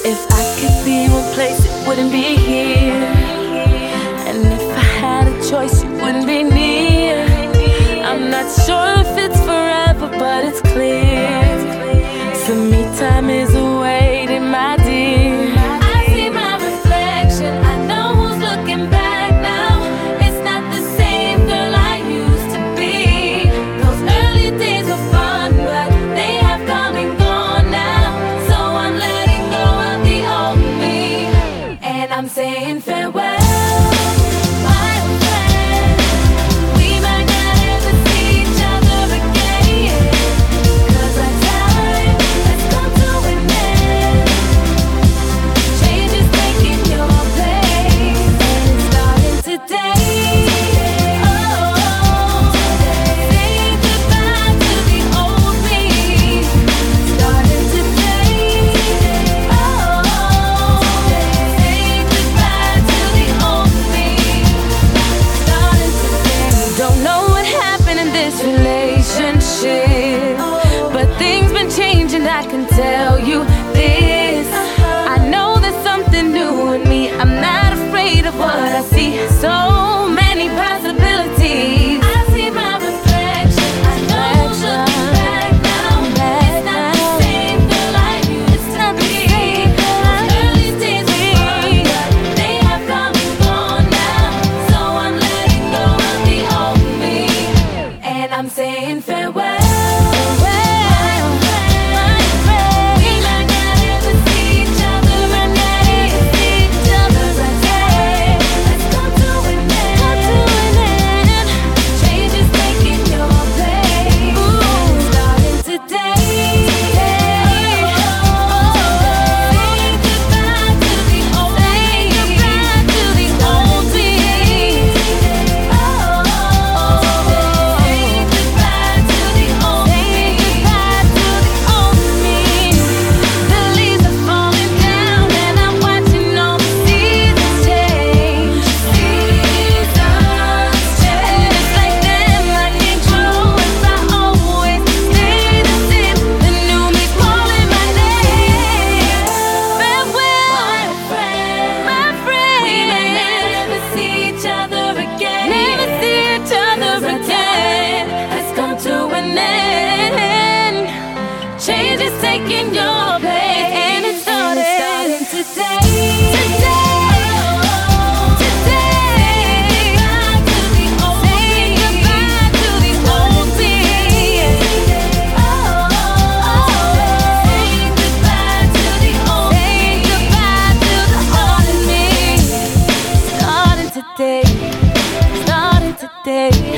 If I could be one place, it wouldn't be here. And if I had a choice, you wouldn't be near. I'm not sure if it's forever, but it's clear. To me, time is awaiting, my dear. I see my reflection, I know who's looking back now. It's not the same girl I used to be. Those early days were fun, but they have come and gone now. So I'm letting go of the old me, and I'm saying farewell. But things been changing, I can tell you this. I know there's something new in me. I'm not afraid of what I see. So many possibilities. I see my reflection, I know looking back now. It's not the same girl I used to be. Early days were fun, but they have come and gone now. So I'm letting go of the old me, and I'm saying farewell. Change is taking your place, and it's starting today. Starting today.